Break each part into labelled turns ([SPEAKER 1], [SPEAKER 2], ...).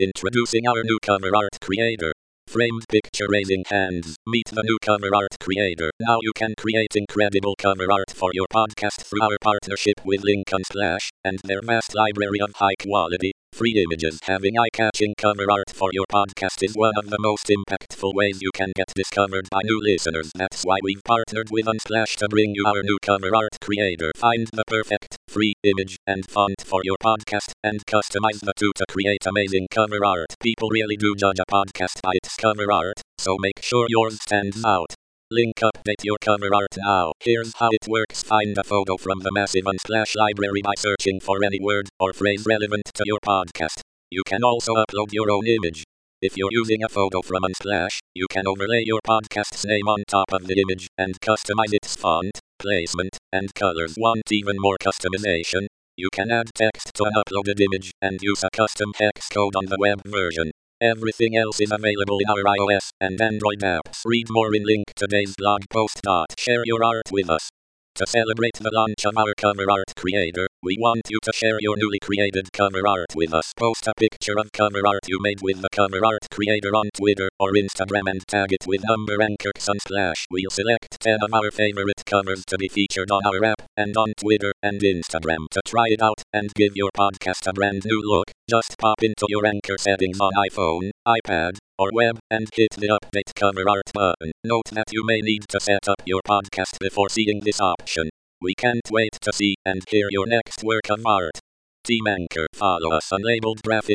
[SPEAKER 1] Introducing our newcomer art creator. Framed picture raising hands. Meet the newcomer art creator. Now you can create incredible cover art for your podcast through our partnership with Lincoln Splash and their vast library of high quality, free images. Having eye-catching cover art for your podcast is one of the most impactful ways you can get discovered by new listeners. That's why we've partnered with Unsplash to bring you our new cover art creator. Find the perfect, free image and font for your podcast and customize the two to create amazing cover art. People really do judge a podcast by its cover art, so make sure yours stands out. Link update your cover art now. Here's how it works. Find a photo from the massive Unsplash library by searching for any word or phrase relevant to your podcast. You can also upload your own image. If you're using a photo from Unsplash, you can overlay your podcast's name on top of the image and customize its font, placement, and colors. Want even more customization? You can add text to an uploaded image and use a custom hex code on the web version. Everything else is available in our iOS and Android apps. Read more in link today's blog post. Share your art with us. To celebrate the launch of our cover art creator, we want you to share your newly created cover art with us. Post a picture of cover art you made with the cover art creator on Twitter or Instagram and tag it with #Unsplash. We'll select 10 of our favorite covers to be featured on our app and on Twitter and Instagram. To try it out and give your podcast a brand new look, just pop into your Anchor settings on iPhone, iPad, or web and hit the update cover art button. Note that you may need to set up your podcast before seeing this option. We can't wait to see and hear your next work of art. Team Anchor. Follow us Unlabeled Graphic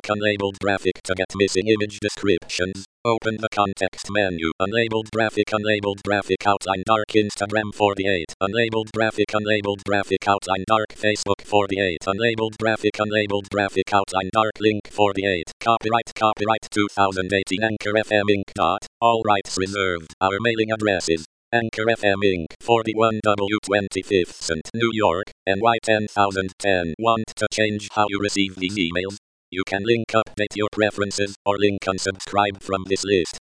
[SPEAKER 1] to get missing image descriptions. Open the context menu. Unlabeled Graphic outline dark Instagram 48. Unlabeled Graphic outline dark Facebook 48. Unlabeled Graphic outline dark link 48. Copyright 2018 Anchor FM Inc. All rights reserved. Our mailing address is Anchor FM Inc. 41W 25th St. New York, NY 10010. Want to change how you receive these emails? You can link update your preferences or link unsubscribe from this list.